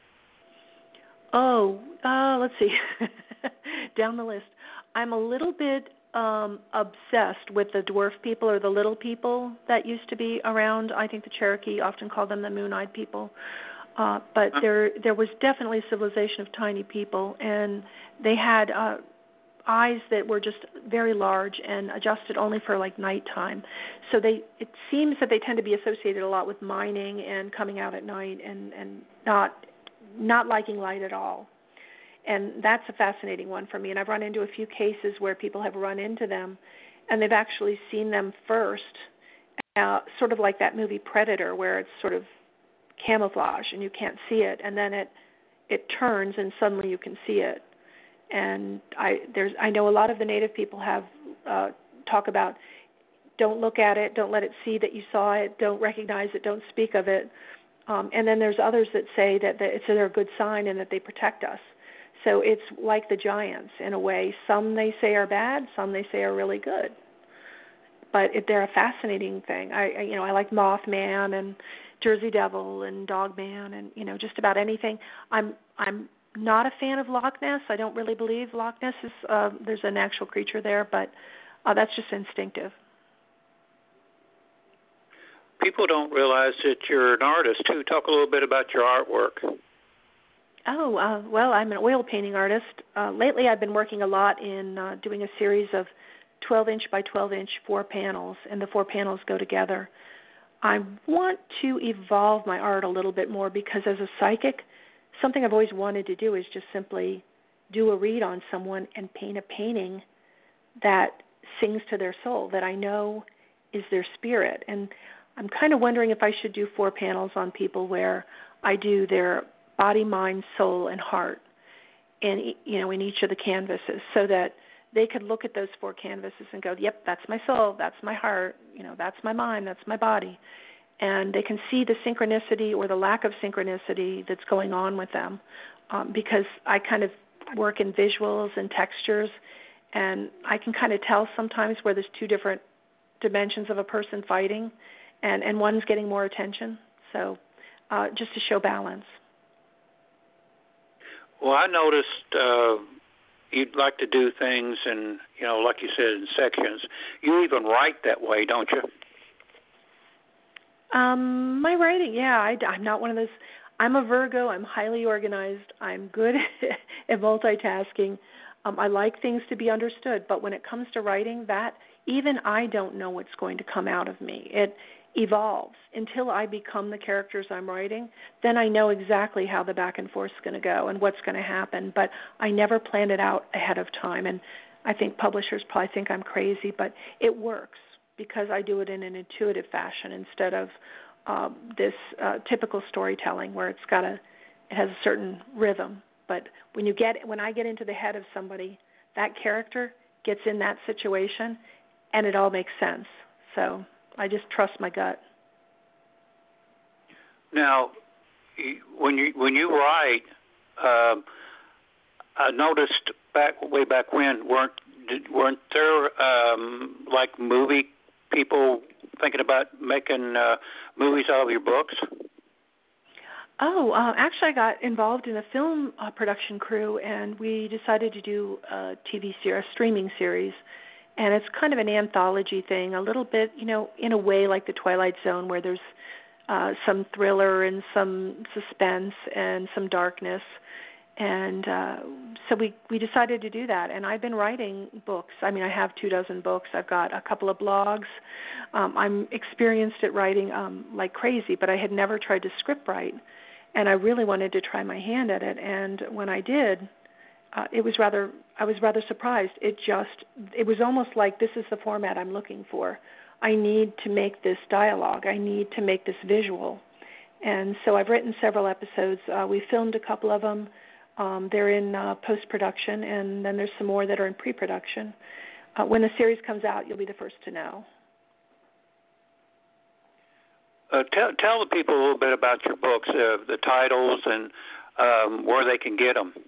Let's see. Down the list. I'm a little bit obsessed with the dwarf people or the little people that used to be around. I think the Cherokee often called them the moon-eyed people. But there was definitely a civilization of tiny people, and they had eyes that were just very large and adjusted only for like nighttime. So it seems that they tend to be associated a lot with mining and coming out at night and not liking light at all. And that's a fascinating one for me. And I've run into a few cases where people have run into them, and they've actually seen them first, sort of like that movie Predator, where it's sort of camouflage and you can't see it, and then it turns and suddenly you can see it. And I know a lot of the native people have talk about don't look at it, don't let it see that you saw it, don't recognize it, don't speak of it. And then there's others that say that they're a good sign and that they protect us. So it's like the giants in a way. Some they say are bad, some they say are really good. But they're a fascinating thing. I like Mothman and Jersey Devil and Dogman and just about anything. I'm not a fan of Loch Ness. I don't really believe Loch Ness is there's an actual creature there, but that's just instinctive. People don't realize that you're an artist too. Talk a little bit about your artwork. Well, I'm an oil painting artist. Lately I've been working a lot in doing a series of 12-inch by 12-inch 4 panels, and the 4 panels go together. I want to evolve my art a little bit more because as a psychic, something I've always wanted to do is just simply do a read on someone and paint a painting that sings to their soul, that I know is their spirit. And I'm kind of wondering if I should do 4 panels on people where I do their body, mind, soul, and heart in each of the canvases, so that they could look at those 4 canvases and go, yep, that's my soul, that's my heart, that's my mind, that's my body. And they can see the synchronicity or the lack of synchronicity that's going on with them, because I kind of work in visuals and textures, and I can kind of tell sometimes where there's 2 different dimensions of a person fighting, and one's getting more attention. So just to show balance. Well, I noticed you'd like to do things in, like you said, in sections. You even write that way, don't you? My writing, yeah. I'm not one of those. I'm a Virgo. I'm highly organized. I'm good at multitasking. I like things to be understood. But when it comes to writing, that even I don't know what's going to come out of me. It evolves until I become the characters I'm writing. Then I know exactly how the back and forth is going to go and what's going to happen. But I never planned it out ahead of time. And I think publishers probably think I'm crazy, but it works because I do it in an intuitive fashion instead of this typical storytelling where it has a certain rhythm. But when I get into the head of somebody, that character gets in that situation, and it all makes sense. So I just trust my gut. Now, when you write, I noticed way back when weren't there like movie people thinking about making movies out of your books? Actually, I got involved in a film production crew, and we decided to do a streaming series. And it's kind of an anthology thing, a little bit, in a way like The Twilight Zone, where there's some thriller and some suspense and some darkness. And so we decided to do that. And I've been writing books. I mean, I have 24 books. I've got a couple of blogs. I'm experienced at writing like crazy, but I had never tried to script write. And I really wanted to try my hand at it. And when I did, I was rather surprised. It was almost like, this is the format I'm looking for. I need to make this dialogue. I need to make this visual. And so I've written several episodes. We filmed a couple of them. They're in post-production, and then there's some more that are in pre-production. When the series comes out, you'll be the first to know. Tell the people a little bit about your books, the titles, and where they can get them.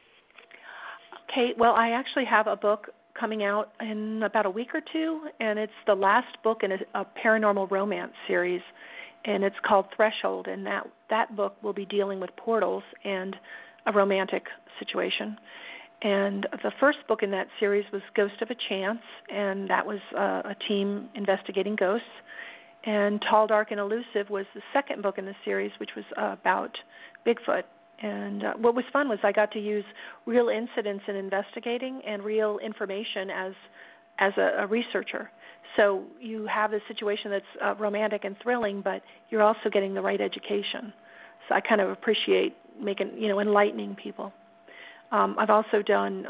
Okay, well, I actually have a book coming out in about a week or two, and it's the last book in a paranormal romance series, and it's called Threshold, and that book will be dealing with portals and a romantic situation. And the first book in that series was Ghost of a Chance, and that was a team investigating ghosts. And Tall, Dark, and Elusive was the second book in the series, which was about Bigfoot. And what was fun was I got to use real incidents in investigating and real information as a researcher. So you have a situation that's romantic and thrilling, but you're also getting the right education. So I kind of appreciate enlightening people. I've also done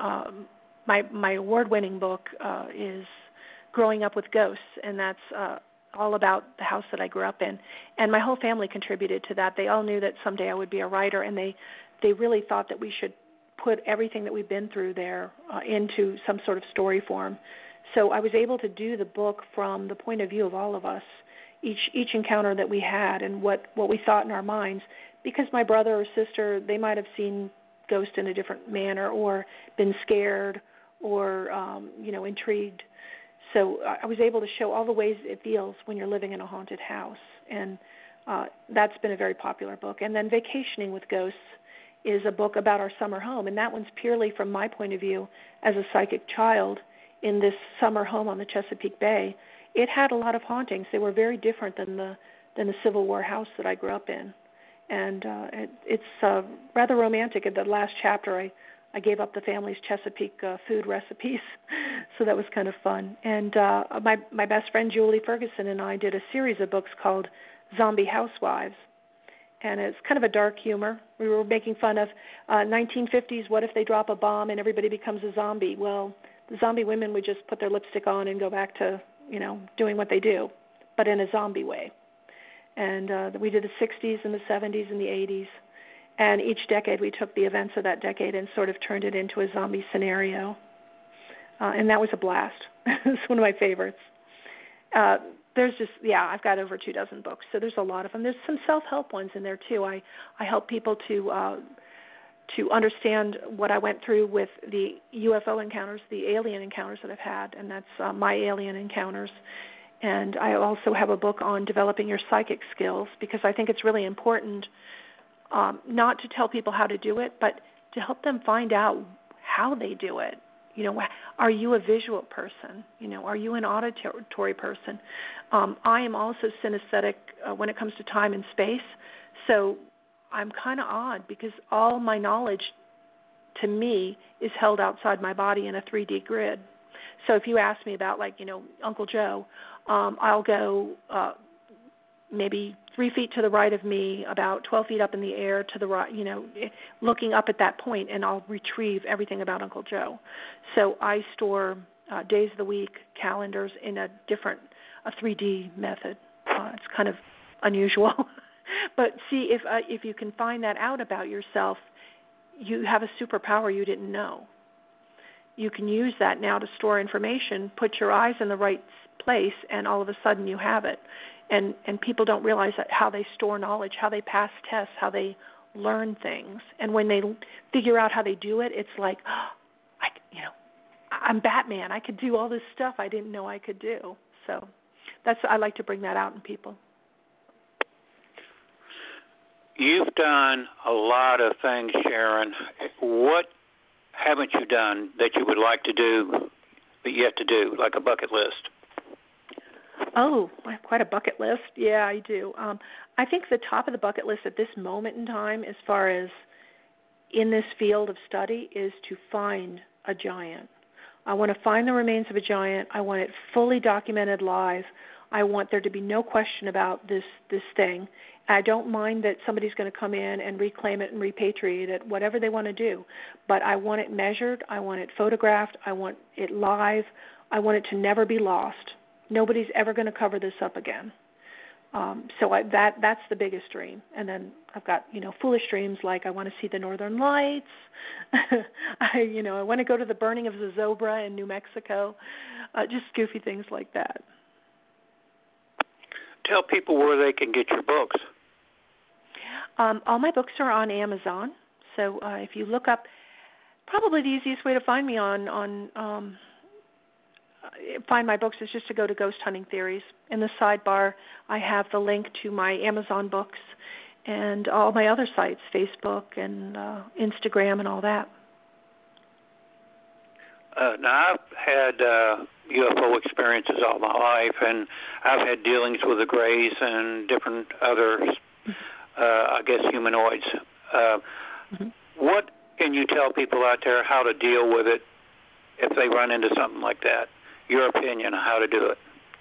my award-winning book is Growing Up with Ghosts, and that's all about the house that I grew up in. And my whole family contributed to that. They all knew that someday I would be a writer, and they really thought that we should put everything that we've been through there into some sort of story form. So I was able to do the book from the point of view of all of us, each encounter that we had and what we thought in our minds, because my brother or sister, they might have seen ghosts in a different manner or been scared or intrigued. So I was able to show all the ways it feels when you're living in a haunted house, and that's been a very popular book. And then Vacationing with Ghosts is a book about our summer home, and that one's purely from my point of view as a psychic child in this summer home on the Chesapeake Bay. It had a lot of hauntings. They were very different than the Civil War house that I grew up in, and it's rather romantic. In the last chapter, I gave up the family's Chesapeake food recipes, so that was kind of fun. And my best friend Julie Ferguson and I did a series of books called Zombie Housewives, and it's kind of a dark humor. We were making fun of 1950s, what if they drop a bomb and everybody becomes a zombie? Well, the zombie women would just put their lipstick on and go back to, doing what they do, but in a zombie way. And we did the 60s and the 70s and the 80s. And each decade we took the events of that decade and sort of turned it into a zombie scenario. And that was a blast. It's one of my favorites. I've got over 24 books, so there's a lot of them. There's some self-help ones in there, too. I help people to understand what I went through with the UFO encounters, the alien encounters that I've had, and that's My Alien Encounters. And I also have a book on developing your psychic skills, because I think it's really important not to tell people how to do it, but to help them find out how they do it. Are you a visual person? Are you an auditory person? I am also synesthetic when it comes to time and space, so I'm kind of odd because all my knowledge, to me, is held outside my body in a 3D grid. So if you ask me about, Uncle Joe, I'll go maybe 3 feet to the right of me, about 12 feet up in the air to the right, looking up at that point, and I'll retrieve everything about Uncle Joe. So I store days of the week, calendars in a 3D method. It's kind of unusual. But see, if you can find that out about yourself, you have a superpower you didn't know. You can use that now to store information, put your eyes in the right place, and all of a sudden you have it. And people don't realize that how they store knowledge, how they pass tests, how they learn things. And when they figure out how they do it, it's like, I'm Batman. I could do all this stuff I didn't know I could do. So I like to bring that out in people. You've done a lot of things, Sharon. What haven't you done that you would like to do but yet to do, like a bucket list? Oh, I have quite a bucket list. Yeah, I do. I think the top of the bucket list at this moment in time, as far as in this field of study is to find a giant. I want to find the remains of a giant. I want it fully documented live. I want there to be no question about this thing. I don't mind that somebody's going to come in and reclaim it and repatriate it, whatever they want to do. But I want it measured. I want it photographed. I want it live. I want it to never be lost. Nobody's ever going to cover this up again. That's the biggest dream. And then I've got, foolish dreams like I want to see the Northern Lights. I want to go to the burning of Zozobra in New Mexico. Just goofy things like that. Tell people where they can get your books. All my books are on Amazon. So if you look up, probably the easiest way to find me find my books is just to go to Ghost Hunting Theories. In the sidebar, I have the link to my Amazon books and all my other sites, Facebook and Instagram and all that. Now, I've had UFO experiences all my life, and I've had dealings with the Greys and different other, humanoids. What can you tell people out there how to deal with it if they run into something like that? Your opinion on how to do it.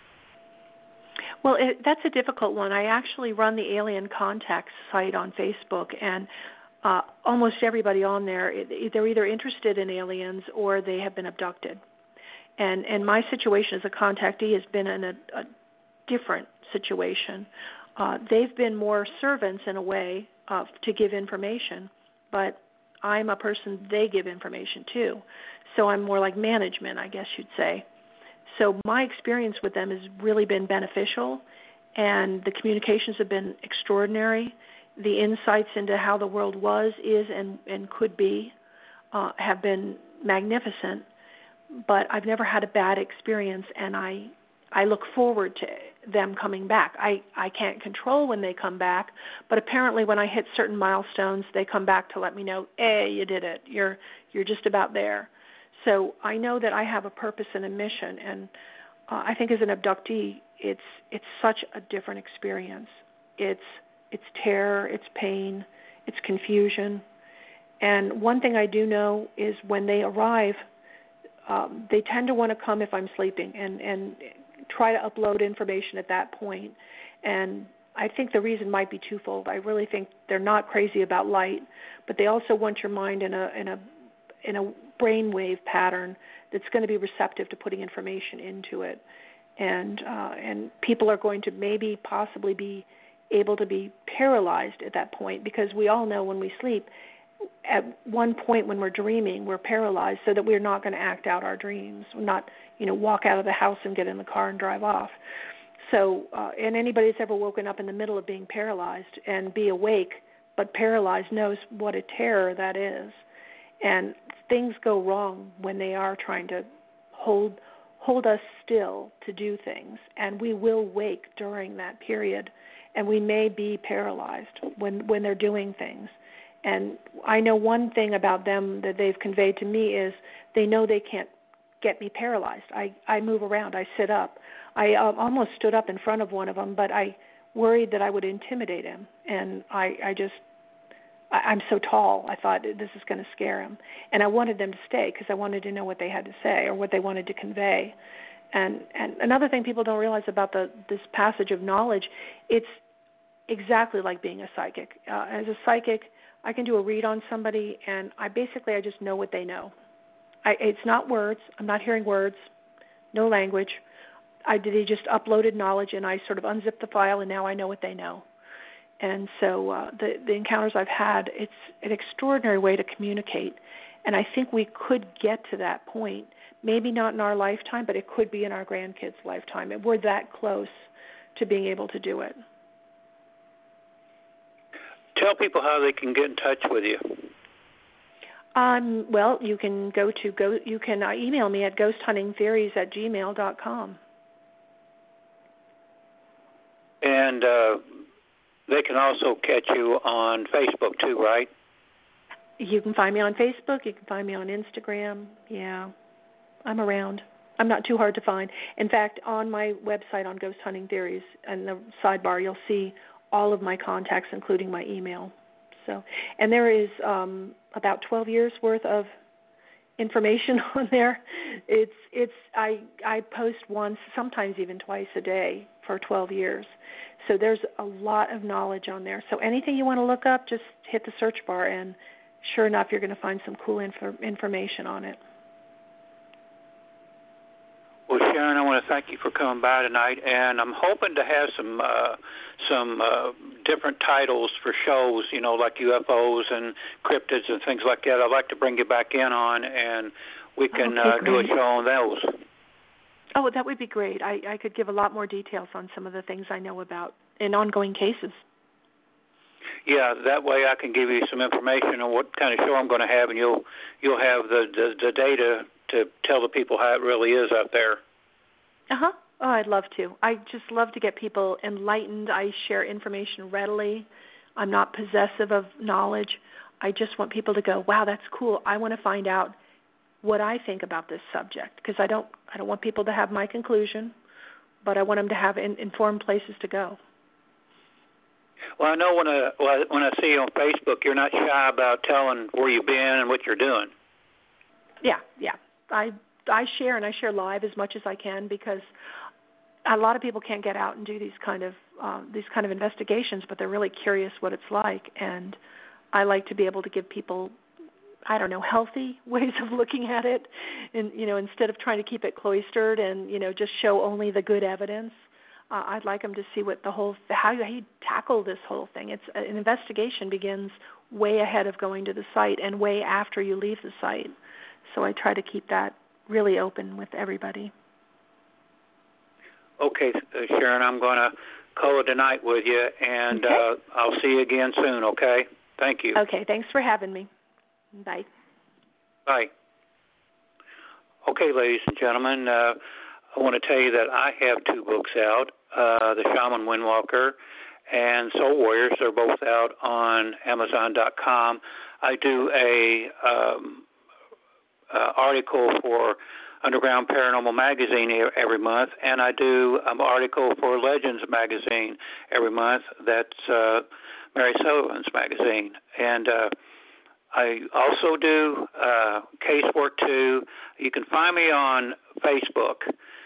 Well, that's a difficult one. I actually run the Alien Contacts site on Facebook, and almost everybody on there, they're either interested in aliens or they have been abducted. And my situation as a contactee has been in a different situation. They've been more servants in a way to give information, but I'm a person they give information to. So I'm more like management, I guess you'd say. So my experience with them has really been beneficial, and the communications have been extraordinary. The insights into how the world was, is, and could be have been magnificent, but I've never had a bad experience, and I look forward to them coming back. I can't control when they come back, but apparently when I hit certain milestones, they come back to let me know, hey, you did it. You're just about there. So I know that I have a purpose and a mission, and I think as an abductee, it's such a different experience. It's terror, it's pain, it's confusion. And one thing I do know is when they arrive, they tend to want to come if I'm sleeping and try to upload information at that point. And I think the reason might be twofold. I really think they're not crazy about light, but they also want your mind in a brainwave pattern that's going to be receptive to putting information into it. And people are going to possibly be able to be paralyzed at that point, because we all know when we sleep, at one point when we're dreaming, we're paralyzed so that we're not going to act out our dreams. We're not, walk out of the house and get in the car and drive off. So, and anybody that's ever woken up in the middle of being paralyzed and be awake but paralyzed knows what a terror that is. And things go wrong when they are trying to hold us still to do things, and we will wake during that period, and we may be paralyzed when they're doing things. And I know one thing about them that they've conveyed to me is they know they can't get me paralyzed. I move around. I sit up. I almost stood up in front of one of them, but I worried that I would intimidate him, and I'm so tall, I thought this is going to scare him. And I wanted them to stay because I wanted to know what they had to say or what they wanted to convey. And another thing people don't realize about this passage of knowledge, it's exactly like being a psychic. As a psychic, I can do a read on somebody, and I just know what they know. It's not words. I'm not hearing words, no language. They just uploaded knowledge, and I sort of unzipped the file, and now I know what they know. And so the encounters I've had, it's an extraordinary way to communicate. And I think we could get to that point, maybe not in our lifetime, but it could be in our grandkids' lifetime. And we're that close to being able to do it. Tell people how they can get in touch with you. Well, you can you can email me at ghosthuntingtheories@gmail.com. And they can also catch you on Facebook too, right? You can find me on Facebook. You can find me on Instagram. Yeah, I'm around. I'm not too hard to find. In fact, on my website on Ghost Hunting Theories, in the sidebar, you'll see all of my contacts, including my email. So, and there is about 12 years worth of information on there. I post once, sometimes even twice a day for 12 years. So there's a lot of knowledge on there. So anything you want to look up, just hit the search bar, and sure enough, you're going to find some cool information on it. Well, Sharon, I want to thank you for coming by tonight, and I'm hoping to have some different titles for shows, like UFOs and cryptids and things like that. I'd like to bring you back in on, and we can do a show on those. Oh, that would be great. I could give a lot more details on some of the things I know about in ongoing cases. Yeah, that way I can give you some information on what kind of show I'm going to have, and you'll have the data to tell the people how it really is out there. Uh-huh. Oh, I'd love to. I just love to get people enlightened. I share information readily. I'm not possessive of knowledge. I just want people to go, wow, that's cool. I want to find out what I think about this subject, because I don't want people to have my conclusion, but I want them to have informed places to go. Well, I know when I see you on Facebook, you're not shy about telling where you've been and what you're doing. Yeah. I share, and I share live as much as I can, because a lot of people can't get out and do these kind of investigations, but they're really curious what it's like, and I like to be able to give people, healthy ways of looking at it, and instead of trying to keep it cloistered and just show only the good evidence. I'd like them to see how you tackle this whole thing. It's an investigation begins way ahead of going to the site and way after you leave the site. So I try to keep that really open with everybody. Okay, Sharon, I'm going to call it tonight with you, and okay. I'll see you again soon, okay? Thank you. Okay, thanks for having me. Bye. Bye. Okay, ladies and gentlemen, I want to tell you that I have 2 books out, The Shaman Windwalker and Soul Warriors. They're both out on Amazon.com. I do a article for Underground Paranormal Magazine every month, and I do an article for Legends Magazine every month. That's Mary Sullivan's magazine. And I also do casework too. You can find me on Facebook.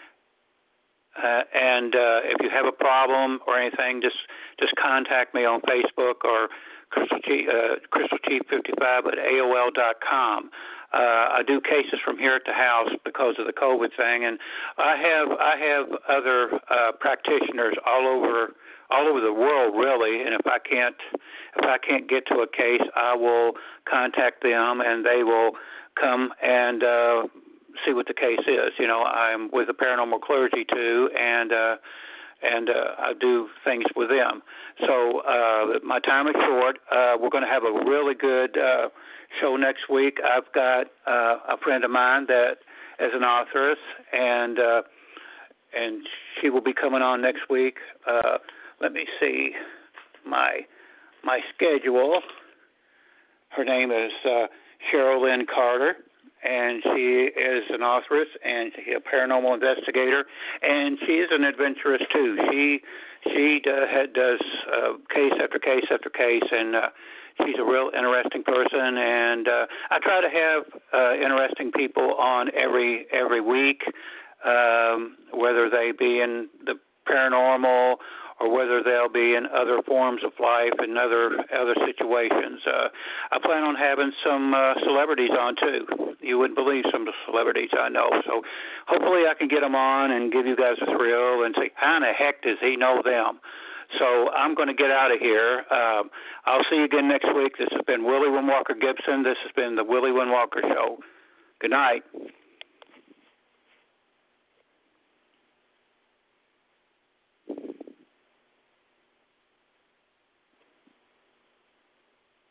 And if you have a problem or anything, just contact me on Facebook or CrystalChief55 at AOL.com. I do cases from here at the house because of the COVID thing, and I have other practitioners all over the world, really. And if I can't get to a case, I will contact them, and they will come and see what the case is. I'm with the paranormal clergy too, and I do things with them. So my time is short. We're going to have a really good show next week. I've got a friend of mine that is an authoress, and she will be coming on next week. Let me see my schedule. Her name is Cheryl Lynn Carter, and she is an authoress and she's a paranormal investigator, and she is an adventurous too. She does case after case after case, and she's a real interesting person. And I try to have interesting people on every week, whether they be in the paranormal or whether they'll be in other forms of life and other situations. I plan on having some celebrities on, too. You wouldn't believe some of the celebrities I know. So hopefully I can get them on and give you guys a thrill and say, how in the heck does he know them? So I'm going to get out of here. I'll see you again next week. This has been Willie Windwalker Gibson. This has been the Willie Windwalker Show. Good night.